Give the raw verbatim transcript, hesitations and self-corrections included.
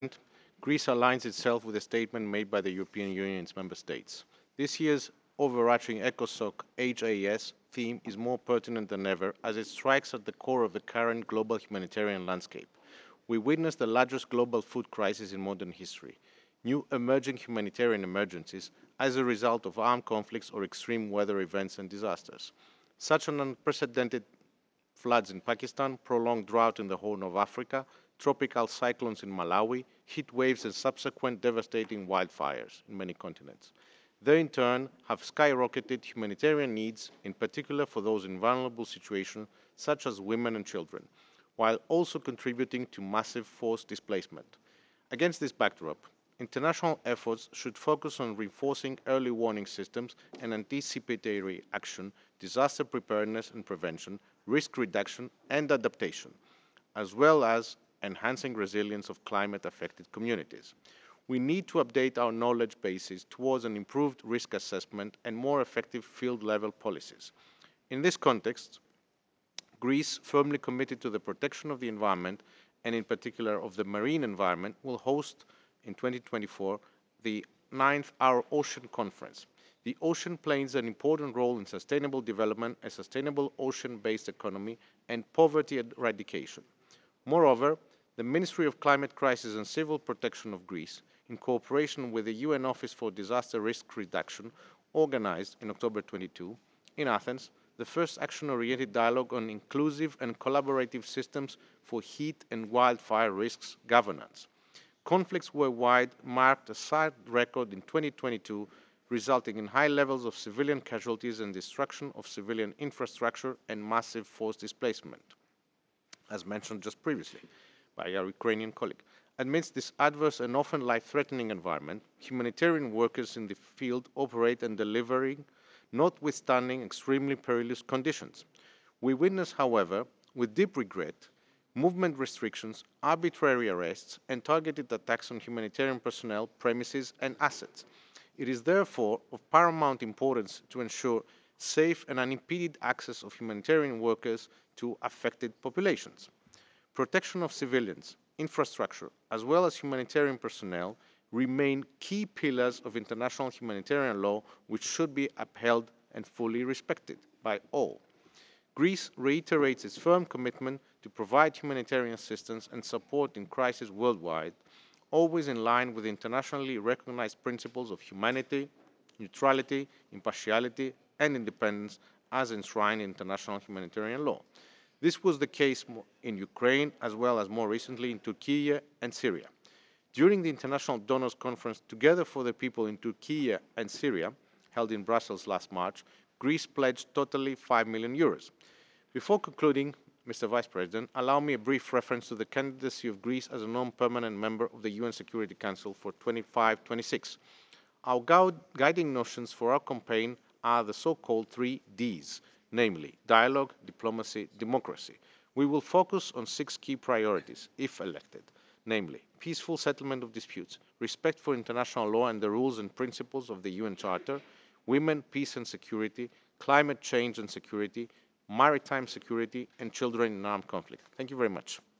Greece aligns itself with a statement made by the European Union and its member states. This year's overarching ECOSOC H A S theme is more pertinent than ever as it strikes at the core of the current global humanitarian landscape. We witness the largest global food crisis in modern history, new emerging humanitarian emergencies as a result of armed conflicts or extreme weather events and disasters. Such an unprecedented floods in Pakistan, prolonged drought in the Horn of Africa, tropical cyclones in Malawi, heat waves, and subsequent devastating wildfires in many continents. They, in turn, have skyrocketed humanitarian needs, in particular for those in vulnerable situations, such as women and children, while also contributing to massive forced displacement. Against this backdrop, international efforts should focus on reinforcing early warning systems and anticipatory action, disaster preparedness and prevention, risk reduction and adaptation, as well as enhancing resilience of climate-affected communities. We need to update our knowledge bases towards an improved risk assessment and more effective field-level policies. In this context, Greece, firmly committed to the protection of the environment, and in particular of the marine environment, will host in twenty twenty-four the ninth Our Ocean Conference. The ocean plays an important role in sustainable development, a sustainable ocean-based economy, and poverty eradication. Moreover, the Ministry of Climate Crisis and Civil Protection of Greece, in cooperation with the U N Office for Disaster Risk Reduction, organized in October twenty-two in Athens the first action-oriented dialogue on inclusive and collaborative systems for heat and wildfire risks governance. Conflicts worldwide marked a sad record in twenty twenty-two, resulting in high levels of civilian casualties and destruction of civilian infrastructure and massive forced displacement, as mentioned just previously by our Ukrainian colleague. Amidst this adverse and often life-threatening environment, humanitarian workers in the field operate and delivering notwithstanding extremely perilous conditions. We witness, however, with deep regret, movement restrictions, arbitrary arrests, and targeted attacks on humanitarian personnel, premises, and assets. It is therefore of paramount importance to ensure safe and unimpeded access of humanitarian workers to affected populations. Protection of civilians, infrastructure, as well as humanitarian personnel remain key pillars of international humanitarian law which should be upheld and fully respected by all. Greece reiterates its firm commitment to provide humanitarian assistance and support in crises worldwide, always in line with internationally recognized principles of humanity, neutrality, impartiality, and independence as enshrined in international humanitarian law. This was the case in Ukraine as well as more recently in Turkey and Syria. During the International Donors Conference Together for the People in Turkey and Syria, held in Brussels last March, Greece pledged totally five million euros. Before concluding, Mister Vice President, allow me a brief reference to the candidacy of Greece as a non-permanent member of the U N Security Council for twenty-five twenty-six. Our guiding notions for our campaign are the so-called three Ds, namely dialogue, diplomacy, democracy. We will focus on six key priorities, if elected, namely peaceful settlement of disputes, respect for international law and the rules and principles of the U N Charter, women, peace and security, climate change and security, maritime security, and children in armed conflict. Thank you very much.